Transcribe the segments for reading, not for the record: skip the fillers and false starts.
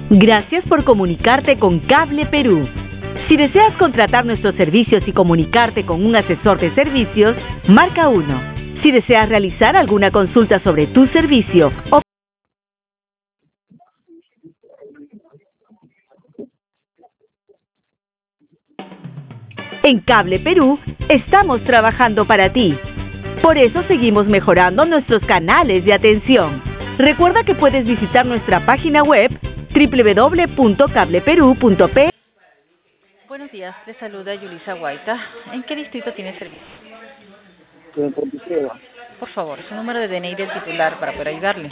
Gracias por comunicarte con Cable Perú. Si deseas contratar nuestros servicios y comunicarte con un asesor de servicios, marca 1. Si deseas realizar alguna consulta sobre tu servicio o en Cable Perú, estamos trabajando para ti. Por eso seguimos mejorando nuestros canales de atención. Recuerda que puedes visitar nuestra página web www.cableperu.p. Buenos días, le saluda Yulisa Guaita. ¿En qué distrito tiene servicio? En Ponticello. Por favor, su número de DNI del titular para poder ayudarle.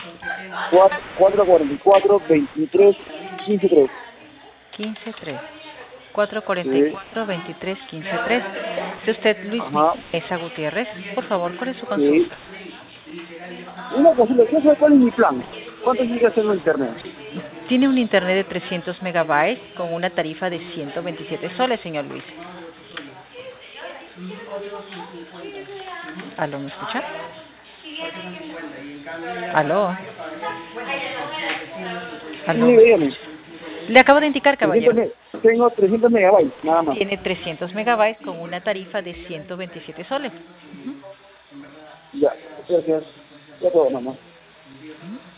444-23-15-3. 15-3. 444-23-15-3. ¿Es usted Luis Mesa Gutiérrez? Por favor, ¿cuál es su consulta? Sí. Una consulta, ¿qué sabe cuál es mi plan? ¿Cuánto tiene que hacer en internet? Tiene un internet de 300 megabytes con una tarifa de 127 soles, señor Luis. ¿Aló, me escucha? ¿Aló? ¿Aló? Sí, dígame. Le acabo de indicar, caballero. Tengo 300 megabytes, nada más. Tiene 300 megabytes con una tarifa de 127 soles. Ya, gracias. Ya todo, mamá.